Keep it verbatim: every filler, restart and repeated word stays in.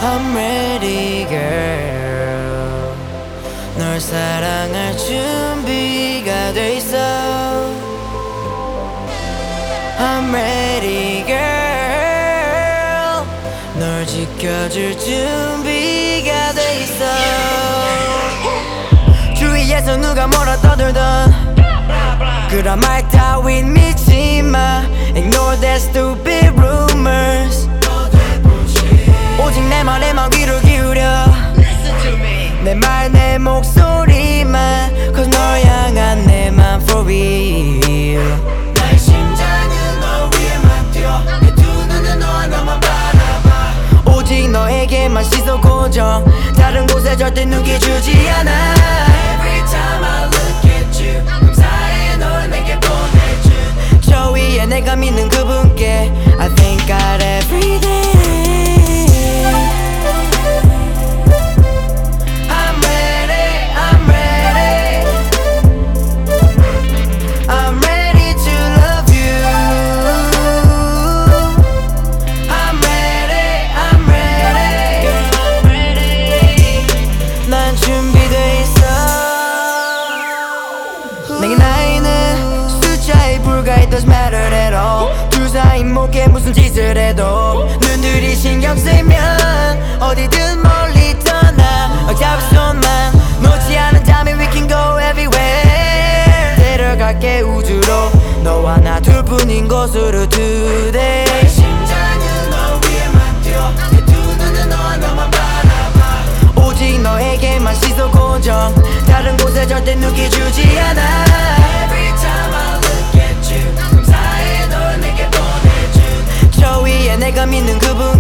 I'm ready girl. 널 사랑할 준비가 돼 있어. I'm ready girl. 널 지켜줄 준비가 돼 있어. 주위에서 누가 뭐라 떠들던 그런 말 따윈 믿지마. Ignore that stupid rumors. 오직 내 말에만 귀를 기울여. 내 말 내 목소리만. Cause 널 향한 내 맘 for real. 나의 심장은 너 위에만 뛰어. 내 두 눈은 너 하나만 바라봐. 오직 너에게만 시선 고정. 다른 곳에 절대 눈길 주지 않아. Every time I look at you 감사해 널 내게 보내준 저 위에 내가 믿는 그분께 I thank God every day. I'm ready, I'm ready. I'm ready to love you. I'm ready, I'm ready. I'm ready. 난 준비돼 있어. 내게 나이는 숫자에 불과해. Doesn't matter at all. 둘 사이 목에 무슨 짓을 해도 눈들이 신경 쓰이면 어디든 멀리 떠나. 어차피 손만 놓지 않는다면 we can go everywhere. 데려갈게 우주로 너와 나 둘뿐인 곳으로 today. 나의 심장은 너 위에만 뛰어. 내 두 눈은 너 하나만 바라봐. 오직 너에게만 시선 고정. 다른 곳에 절대 눈길 주지 않아. Every time I look at you 감사해 널 내게 보내준 저 위에 내가 믿는 그분